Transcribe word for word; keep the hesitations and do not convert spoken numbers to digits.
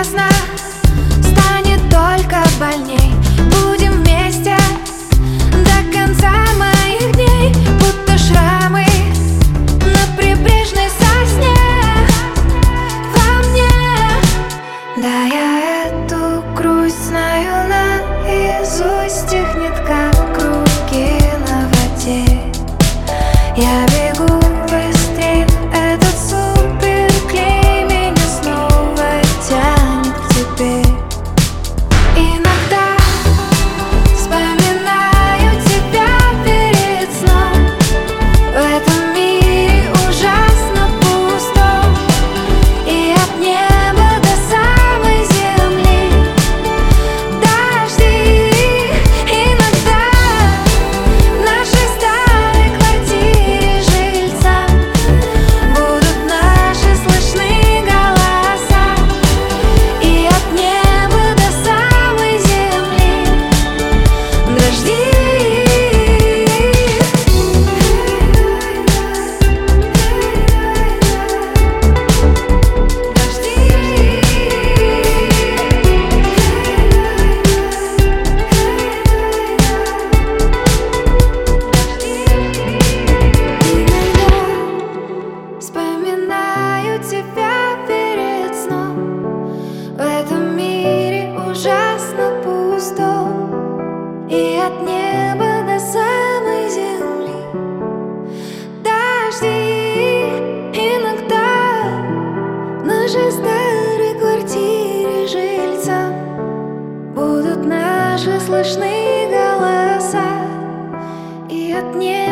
ясно, станет только больней. Будем вместе до конца моих дней, будто шрамы на прибрежной сосне во мне. Да, я эту грусть знаю наизусть, технит как круги на воде. Я бегу быстрее, этот суперклей меня снова тянет к тебе. Иногда вспоминаю тебя перед сном. В этом мире ужасно пусто, и от неба до самой земли дожди. Иногда в нашей старой квартире жильцам будут наши слышны голоса, и от неба до самой земли дожди. Вспоминаю тебя перед сном. В этом мире ужасно пусто, и от неба до самой земли дожди. Иногда в нашей старой квартире жильцам будут наши слышны голоса, и от неба